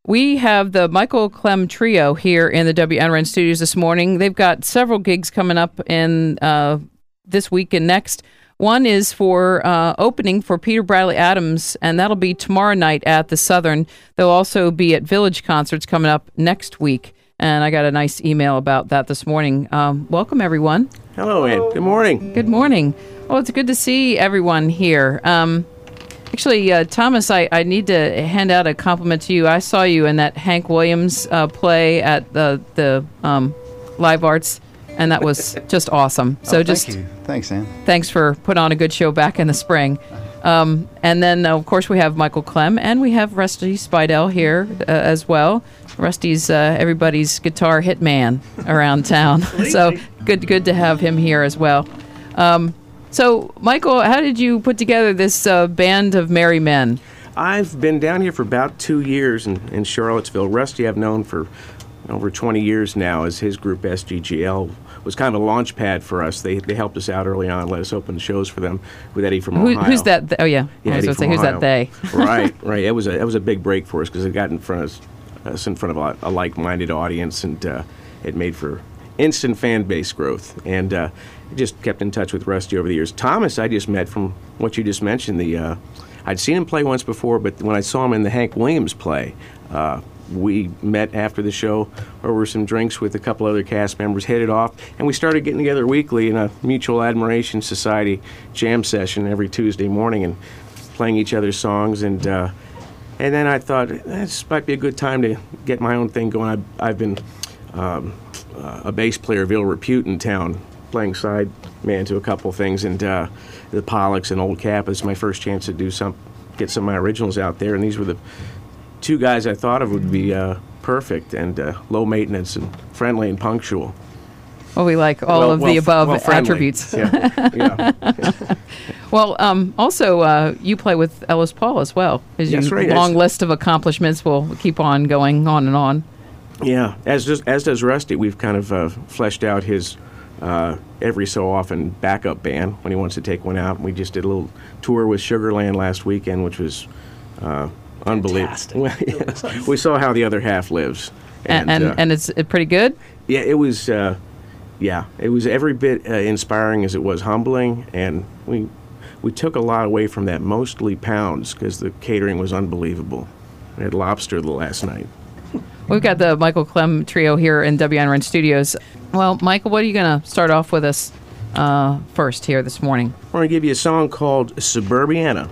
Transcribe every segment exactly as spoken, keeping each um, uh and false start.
We have the Michael Clem Trio here in the W N R N studios this morning. They've got several gigs coming up in uh, this week and next. One is for uh, opening for Peter Bradley Adams, and that'll be tomorrow night at the Southern. They'll also be at Village Concerts coming up next week, and I got a nice email about that this morning. Um, welcome, everyone. Hello, Ann. Good morning. Good morning. Well, it's good to see everyone here. Um, Actually, uh, Thomas, I, I need to hand out a compliment to you. I saw you in that Hank Williams uh, play at the the um, Live Arts, and that was just awesome. So oh, just thank you. Thanks, Ann. Thanks for putting on a good show back in the spring. Um, and then, uh, of course, we have Michael Clem, and we have Rusty Spidell here uh, as well. Rusty's uh, everybody's guitar hitman around town, so good good to have him here as well. Um, So, Michael, how did you put together this uh, band of merry men? I've been down here for about two years in, in Charlottesville. Rusty I've known for over twenty years now, as his group S G G L was kind of a launch pad for us. They they helped us out early on, let us open the shows for them with Eddie from Who, Ohio. Who's that? Th- oh, yeah. yeah I was Eddie going to say, from who's Ohio. that they? right, right. It was a, it was a big break for us because it got in front of us, us in front of a, a like-minded audience, and uh, it made for instant fan base growth. And uh, just kept in touch with Rusty over the years. Thomas, I just met from what you just mentioned. The uh, I'd seen him play once before, but when I saw him in the Hank Williams play, uh, we met after the show over some drinks with a couple other cast members, hit it off, and we started getting together weekly in a Mutual Admiration Society jam session every Tuesday morning and playing each other's songs. And uh, and then I thought, this might be a good time to get my own thing going. I've, I've been um, uh, a bass player of ill repute in town, playing side man to a couple things, and uh, the Pollocks and Old Cap is my first chance to do some, get some of my originals out there, and these were the two guys I thought of would be uh, perfect and uh, low maintenance and friendly and punctual. Well, we like all well, of well, the above well, attributes. Yeah. yeah. Well, um, also, uh, you play with Ellis Paul as well. As That's you, right. long As- list of accomplishments will keep on going on and on. Yeah, as does, as does Rusty. We've kind of uh, fleshed out his uh, every so often backup band when he wants to take one out. We just did a little tour with Sugarland last weekend, which was uh, unbelievable. Well, yeah. We saw how the other half lives, And and, uh, and it's uh, pretty good? yeah, it was. Uh, yeah, it was every bit uh, inspiring as it was humbling, and we we took a lot away from that, mostly pounds, because the catering was unbelievable. We had lobster the last night. We've got the Michael Clem Trio here in W N R N Studios. Well, Michael, what are you going to start off with us uh, first here this morning? We're going to give you a song called Suburbiana.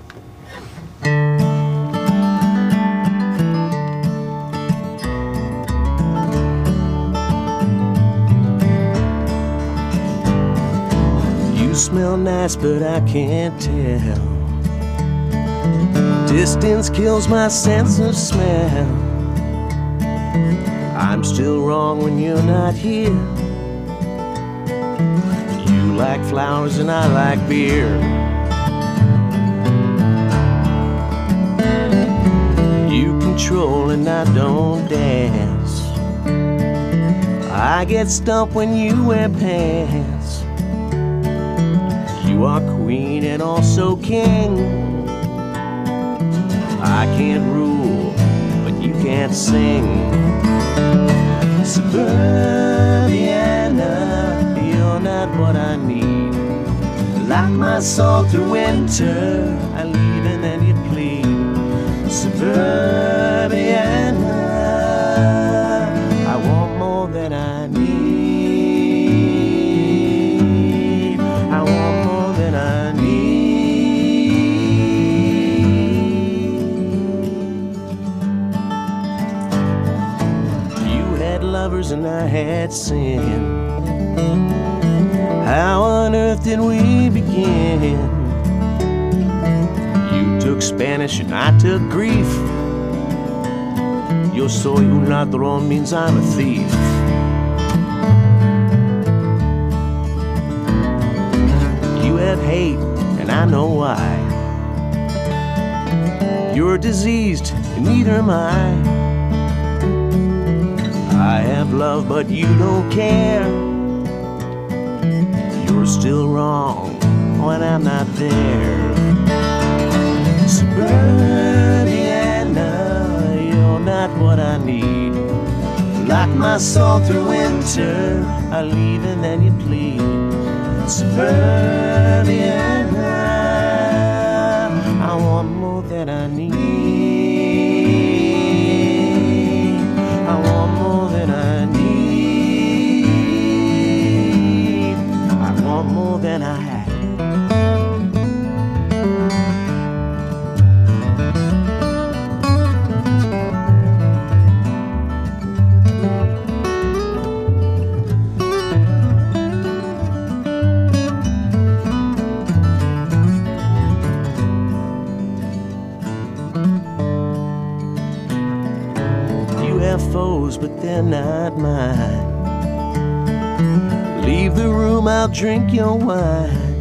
You smell nice, but I can't tell. Distance kills my sense of smell. I'm still wrong when you're not here. You like flowers and I like beer. You control and I don't dance. I get stumped when you wear pants. You are queen and also king. I can't rule, but you can't sing. Suburbiana, you're not what I need. Like my soul through winter, I leave and then you plead. Suburbiana, I want more than I need. I want more than I need. Lovers and I had sin. How on earth did we begin? You took Spanish and I took grief. Yo soy un ladrón means I'm a thief. You have hate and I know why. You're diseased and neither am I. I have love, but you don't care. You're still wrong when I'm not there. Suburbiana, you're not not what I need. Lock my soul through winter, I leave and then you plead. Suburbia, I want more than I need. I want more than I need. I want more than I have. Foes, but they're not mine. Leave the room, I'll drink your wine.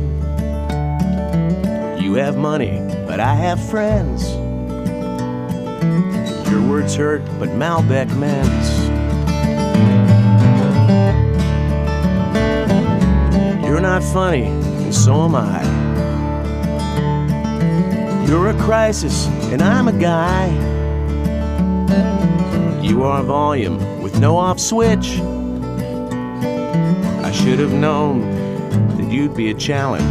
You have money, but I have friends. Your words hurt, but Malbec mends. You're not funny, and so am I. You're a crisis, and I'm a guy. You are volume with no off switch. I should have known that you'd be a challenge.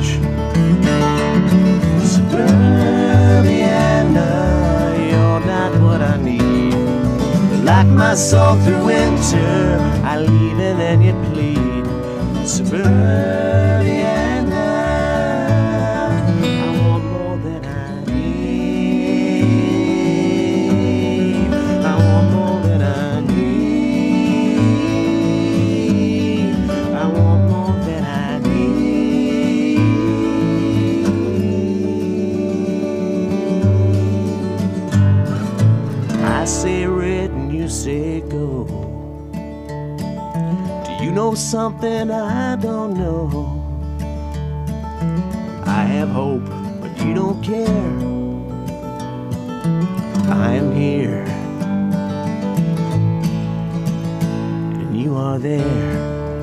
Suburbiana, you're not what I need. Lock my soul through winter, I leave and then you plead. Suburbiana, I want more than I need. I want more. Say red and you say go. Do you know something I don't know? I have hope, but you don't care. I am here, and you are there.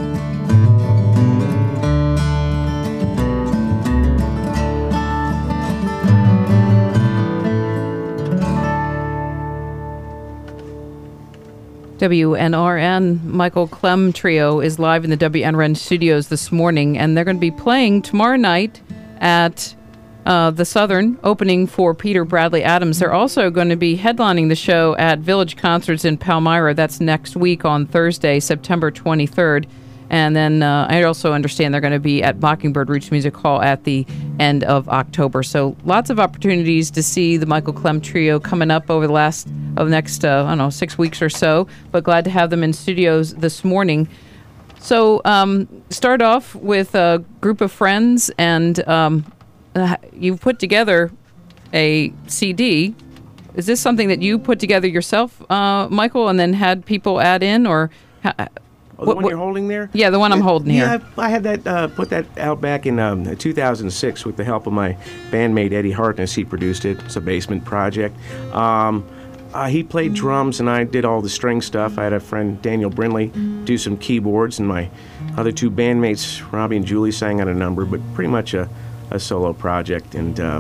W N R N, Michael Clem Trio is live in the W N R N studios this morning, and they're going to be playing tomorrow night at uh, the Southern, opening for Peter Bradley Adams. They're also going to be headlining the show at Village Concerts in Palmyra. That's next week on Thursday, September twenty-third. And then uh, I also understand they're going to be at Mockingbird Roots Music Hall at the end of October. So lots of opportunities to see the Michael Clem Trio coming up over the last of the next, uh, I don't know, six weeks or so. But glad to have them in studios this morning. So um, start off with a group of friends, and um, uh, you've put together a C D. Is this something that you put together yourself, uh, Michael, and then had people add in, or? Ha- Oh, the what, one what, you're holding there? Yeah, the one I'm holding yeah, here. I, I had that uh, put that out back in um, two thousand six with the help of my bandmate Eddie Hartness. He produced it. It's a basement project. Um, uh, he played drums, and I did all the string stuff. I had a friend, Daniel Brindley, do some keyboards, and my other two bandmates, Robbie and Julie, sang on a number, but pretty much a, a solo project. And uh,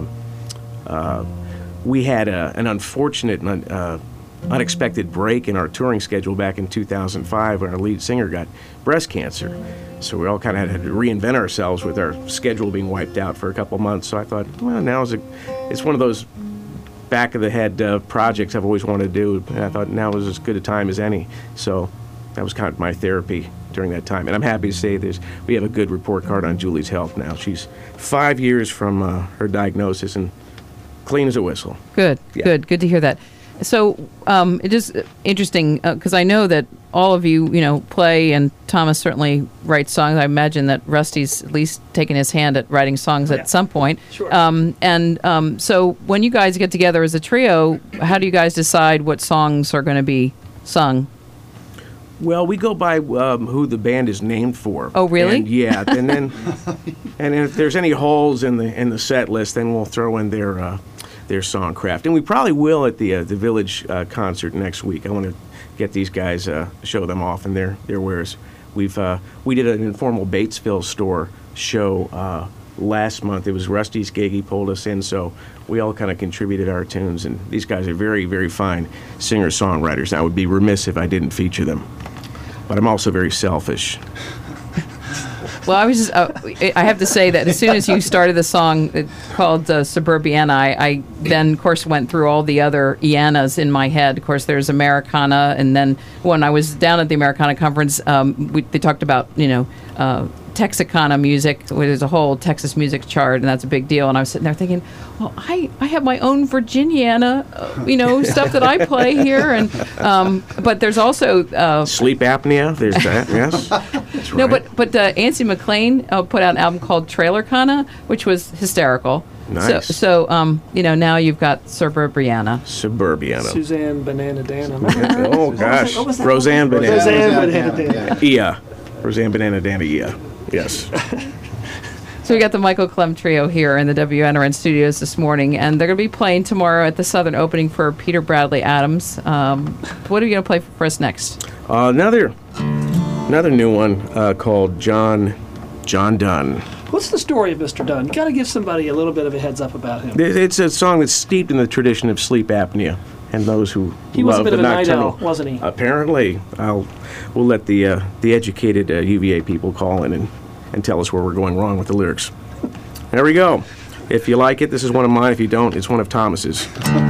uh, we had a, an unfortunate uh, unexpected break in our touring schedule back in two thousand five when our lead singer got breast cancer. So we all kind of had to reinvent ourselves with our schedule being wiped out for a couple months. So I thought, well, now is a, it's one of those back of the head uh, projects I've always wanted to do. And I thought now is as good a time as any. So that was kind of my therapy during that time. And I'm happy to say there's, we have a good report card on Julie's health now. She's five years from uh, her diagnosis and clean as a whistle. Good, Yeah. good, good to hear that. So um, it is interesting because uh, I know that all of you, you know, play, and Thomas certainly writes songs. I imagine that Rusty's at least taken his hand at writing songs Yeah. at some point. Sure. Um, and um, so when you guys get together as a trio, how do you guys decide what songs are going to be sung? Well, we go by um, who the band is named for. Oh, really? And, yeah, and then and if there's any holes in the in the set list, then we'll throw in their uh, their songcraft, and we probably will at the uh, the Village uh, concert next week. I want to get these guys uh, show them off and their their wares. We've uh, we did an informal Batesville store show uh, last month. It was Rusty's gig. He pulled us in, so we all kind of contributed our tunes. And these guys are very, very fine singer-songwriters. I would be remiss if I didn't feature them. But I'm also very selfish. Well, I was just, uh, I have to say that as soon as you started the song called uh, Suburbiana, I, I then, of course, went through all the other Iannas in my head. Of course, there's Americana, and then when I was down at the Americana conference, um, we, they talked about, you know, uh, Texicana music, where there's a whole Texas music chart, and that's a big deal. And I was sitting there thinking, well, I, I have my own Virginiana, uh, you know, stuff that I play here. And um, but there's also uh, sleep apnea. There's that. Yes. That's right. No, but but uh, Ancy McLean uh, put out an album called Trailercana, which was hysterical. Nice. So, so um, you know, now you've got Suburbiana. Suburbiana. Suzanne Banana Dana. Oh gosh, what was that? Roseanne Banana. Roseanne Banana Dana. Ia. Roseanne Banana Dana Ia. Yes. So we got the Michael Clem Trio here in the W N R N studios this morning, and they're going to be playing tomorrow at the Southern opening for Peter Bradley Adams. Um, what are you going to play for us next? Uh, another, another new one uh, called John, John Dunn. What's the story of Mister Dunn? You got to give somebody a little bit of a heads up about him. It's a song that's steeped in the tradition of sleep apnea, and those who he was love a bit the of a night nocturnal. owl, wasn't he? Apparently, I'll we'll let the uh, the educated uh, U V A people call in and, and tell us where we're going wrong with the lyrics. There we go. If you like it, this is one of mine. If you don't, it's one of Thomas's.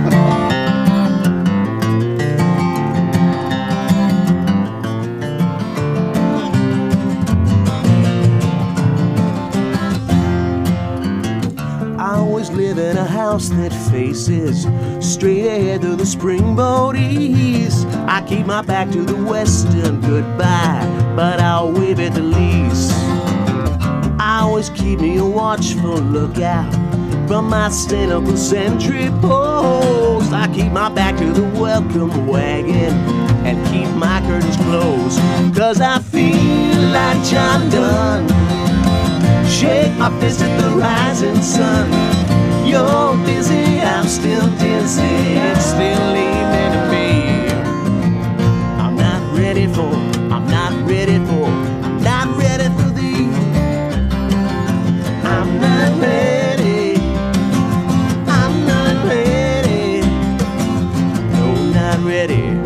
Live in a house that faces straight ahead to the springboard east. I keep my back to the western goodbye, but I'll wave at the least. I always keep me a watchful lookout from my cynical sentry post. I keep my back to the welcome wagon and keep my curtains closed, 'cause I feel like John Dunn. Shake my fist at the rising sun. You're busy, I'm still dizzy. It's still evening to me. I'm not ready for, I'm not ready for, I'm not ready for thee. I'm not ready, I'm not ready. No, not ready.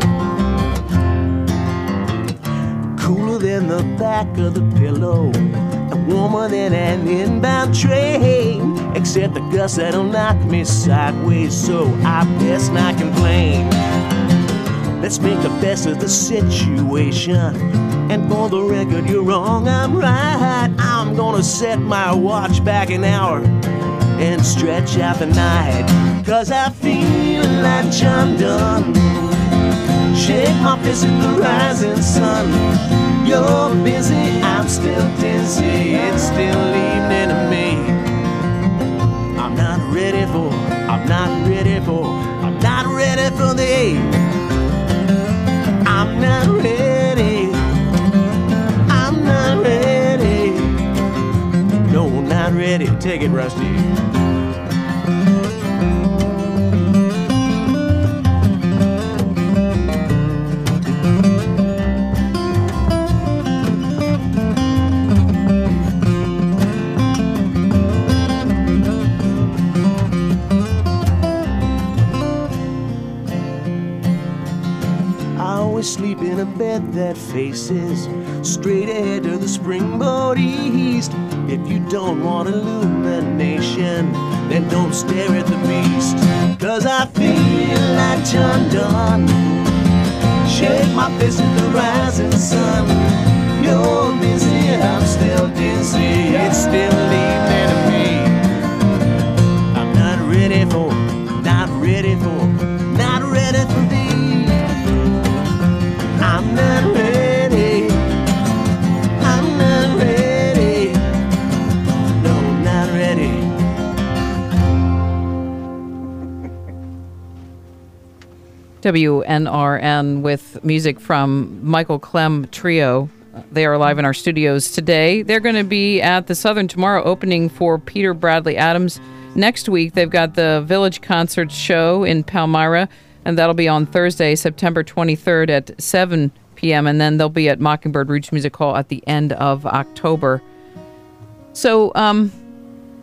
Cooler than the back of the pillow, warmer than an inbound train, except the gust that'll knock me sideways, so I best not complain. Let's make the best of the situation, and for the record, you're wrong, I'm right. I'm gonna set my watch back an hour and stretch out the night, 'cause I feel like John Dunn. Shake my fist at the rising sun. You're busy, I'm still dizzy. It's still evening to me. I'm not ready for, I'm not ready for, I'm not ready for thee. I'm not ready, I'm not ready. No, not ready. Take it, Rusty. Sleep in a bed that faces straight ahead to the springboard east. If you don't want illumination, then don't stare at the beast, 'cause I feel like John Dunn. Shake my fist at the rising sun. You're busy, I'm still dizzy. It's still evening to me. I'm not ready for, not ready for, not ready for thee. I'm not ready, I'm not ready, no, not ready. W N R N with music from Michael Clem Trio. They are live in our studios today. They're going to be at the Southern tomorrow opening for Peter Bradley Adams. Next week, they've got the Village Concerts show in Palmyra, and that'll be on Thursday, September twenty-third at seven p.m., and then they'll be at Mockingbird Roots Music Hall at the end of October. So, um,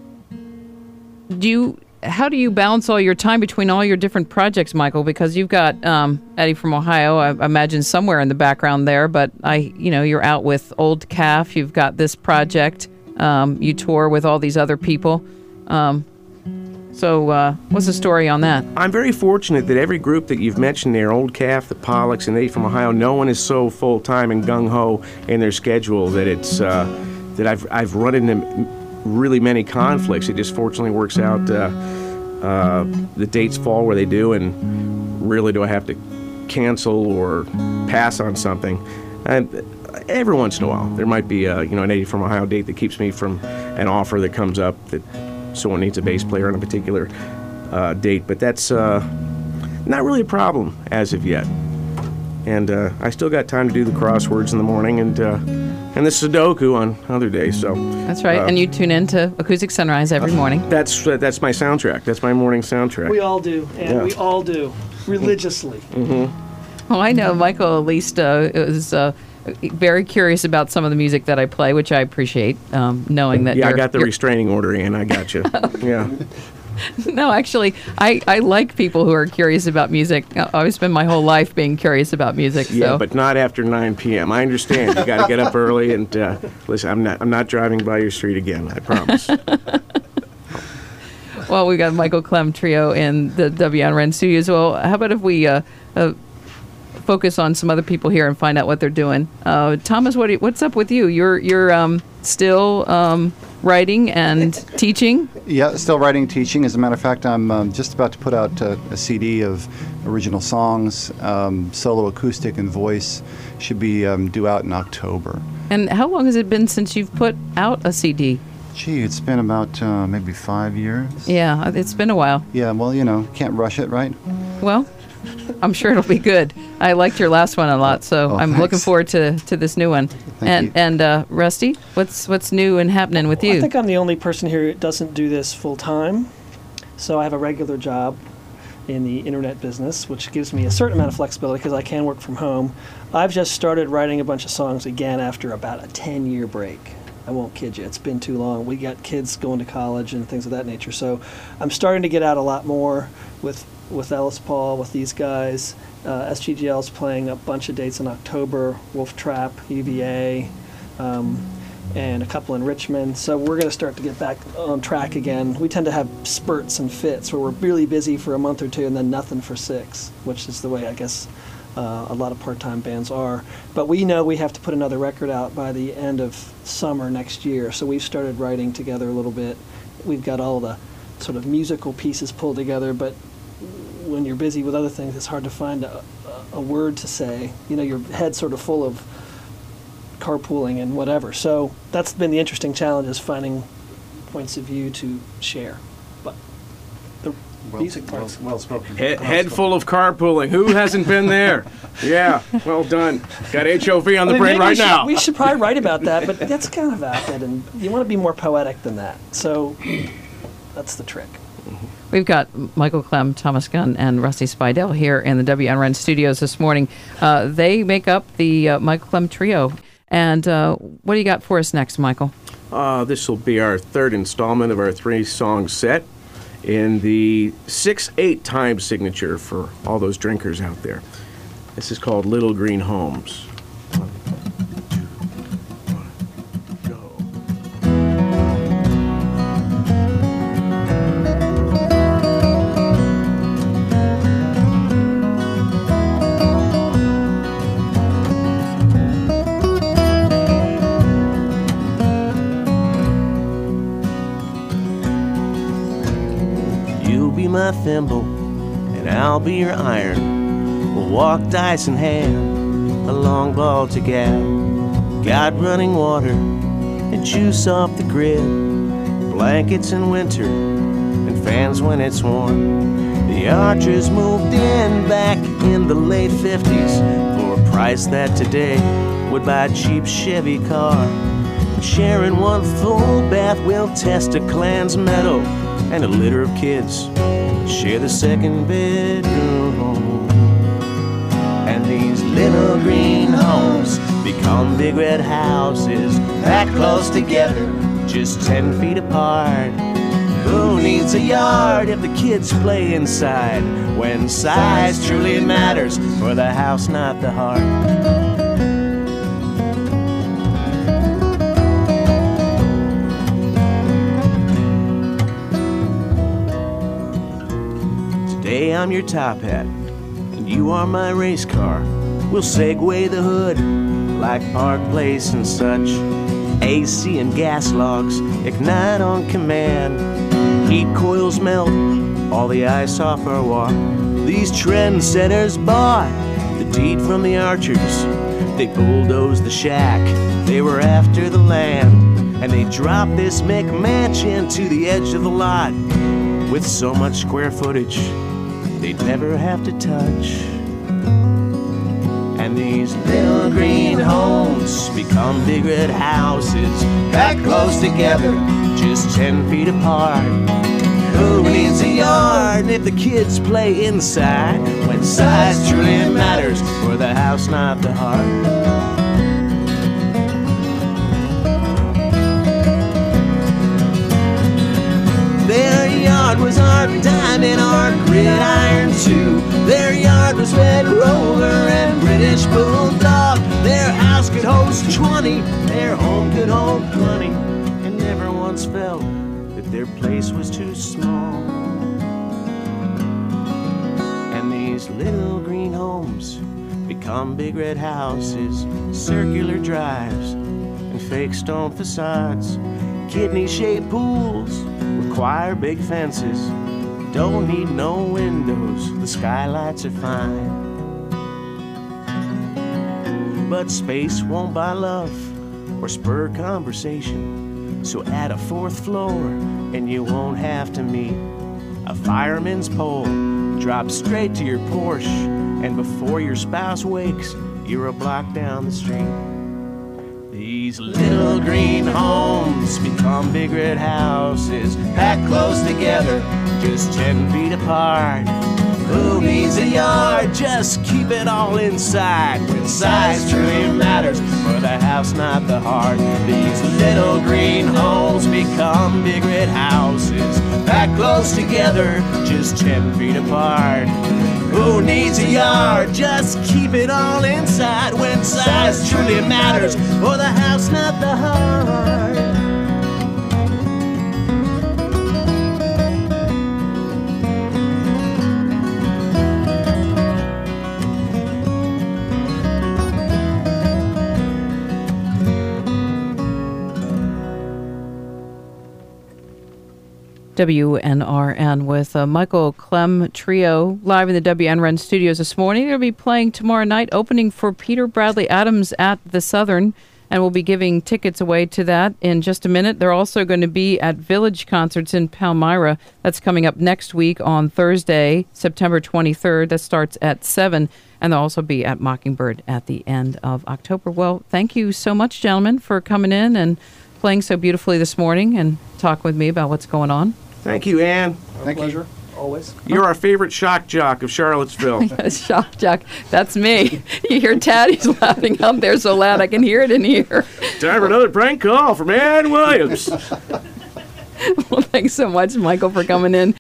do you? How do you balance all your time between all your different projects, Michael? Because you've got um, Eddie from Ohio, I imagine somewhere in the background there. But I, you know, you're out with Old Calf. You've got this project. Um, you tour with all these other people. Um, so, uh, what's the story on that? I'm very fortunate that every group that you've mentioned there, Old Calf, the Pollocks, and Eddie from Ohio, no one is so full time and gung ho in their schedule that it's uh, that I've I've run into really many conflicts. It just fortunately works out. Uh, uh, the dates fall where they do, and rarely do I have to cancel or pass on something. And every once in a while, there might be a, you know an Eddie from Ohio date that keeps me from an offer that comes up that someone needs a bass player on a particular uh, date. But that's uh, not really a problem as of yet. And uh, I still got time to do the crosswords in the morning and uh, and the Sudoku on other days. So that's right. Uh, and you tune in to Acoustic Sunrise every morning. That's uh, that's my soundtrack. That's my morning soundtrack. We all do, and Yeah. we all do religiously. Mm-hmm. Well, I know Michael at least uh, is uh, very curious about some of the music that I play, which I appreciate, um, knowing that Yeah, I you're, got the you're- restraining order in. I got you. Yeah. No, actually, I, I like people who are curious about music. I- I've spent my whole life being curious about music. Yeah, so. but not after nine p.m. I understand. You got to get up early and uh, listen. I'm not. I'm not driving by your street again. I promise. Well, we got Michael Clem Trio in the W N R N studios. Well, how about if we uh, uh, focus on some other people here and find out what they're doing? Uh, Thomas, what do you, what's up with you? You're you're um, still um, writing and teaching. Yeah, still writing, teaching. As a matter of fact, I'm um, just about to put out uh, a C D of original songs, um, solo acoustic and voice. Should be um, due out in October. And how long has it been since you've put out a C D? Gee, it's been about uh, maybe five years. Yeah, it's been a while. Yeah, well, you know, can't rush it, right? Well, I'm sure it'll be good. I liked your last one a lot, so Oh, I'm thanks. looking forward to, to this new one. and you. and uh, Rusty, what's what's new and happening with I you? think I'm the only person here who doesn't do this full time. So I have a regular job in the internet business, which gives me a certain amount of flexibility because I can work from home. I've just started writing a bunch of songs again after about a ten-year break. I won't kid you, it's been too long. We got kids going to college and things of that nature. So I'm starting to get out a lot more with with Ellis Paul, with these guys. Uh, S G G L's playing a bunch of dates in October, Wolf Trap, U V A, um, and a couple in Richmond. So we're going to start to get back on track again. We tend to have spurts and fits where we're really busy for a month or two and then nothing for six, which is the way I guess uh, a lot of part-time bands are. But we know we have to put another record out by the end of summer next year. So we've started writing together a little bit. We've got all the sort of musical pieces pulled together, but when you're busy with other things, it's hard to find a, a, a word to say. You know, your head's sort of full of carpooling and whatever. So that's been the interesting challenge, is finding points of view to share. But the music part's well spoken. Head, head full of carpooling. Who hasn't been there? Yeah, well done. Got H O V on the I mean, brain maybe we right should- now. We should probably write about that, but that's kind of outdated, and you want to be more poetic than that. So that's the trick. We've got Michael Clem, Thomas Gunn, and Rusty Spidell here in the W N R N studios this morning. Uh, they make up the uh, Michael Clem Trio. And uh, what do you got for us next, Michael? Uh, this will be our third installment of our three-song set in the six eight time signature for all those drinkers out there. This is called Little Green Homes. One, two, one, go. You'll be my thimble, and I'll be your iron. We'll walk dice in hand, a long ball to gab. Got running water and juice off the grid. Blankets in winter and fans when it's warm. The Archers moved in back in the late fifties for a price that today would buy a cheap Chevy car. Sharing one full bath, we'll test a clan's metal, and a litter of kids share the second bedroom. And these little green homes become big red houses, packed close together, just ten feet apart. Who needs a yard if the kids play inside? When size truly matters for the house, not the heart. Today I'm your top hat, and you are my race car. We'll segue the hood like Park Place and such. A C and gas logs ignite on command. Heat coils melt all the ice off our walk. These trendsetters bought the deed from the Archers. They bulldozed the shack, they were after the land. And they dropped this McMansion to the edge of the lot with so much square footage they'd never have to touch. And these little green homes become big red houses, packed close together, just ten feet apart. Who needs a yard if the kids play inside? When size truly matters for the house, not the heart. Their yard was our diamond, our gridiron too. Their yard was Red Rover and British Bulldog. Their house could host twenty, their home could hold plenty, and never once felt that their place was too small. And these little green homes become big red houses, circular drives and fake stone facades. Kidney-shaped pools require big fences, don't need no windows, the skylights are fine. But space won't buy love or spur conversation, so add a fourth floor and you won't have to meet. A fireman's pole drops straight to your Porsche, and before your spouse wakes, you're a block down the street. These little green homes become big red houses, packed close together, just ten feet apart. Who needs a yard? Just keep it all inside. When size truly matters for the house, not the heart. These little green homes become big red houses, packed close together, just ten feet apart. Who needs a yard? Just keep it all inside. When size truly matters for the house, not the heart. W N R N with uh, Michael Clem Trio live in the W N R N studios this morning. They'll be playing tomorrow night, opening for Peter Bradley Adams at the Southern, and we'll be giving tickets away to that in just a minute. They're also going to be at Village Concerts in Palmyra. That's coming up next week on Thursday, September twenty-third. That starts at seven, and they'll also be at Mockingbird at the end of October. Well, thank you so much, gentlemen, for coming in and playing so beautifully this morning and talk with me about what's going on. Thank you, Ann. Our Thank pleasure, always. You're our favorite shock jock of Charlottesville. Shock jock, that's me. You hear Taddy's laughing out there so loud I can hear it in here. Time for another prank call from Ann Williams. Well, thanks so much, Michael, for coming in.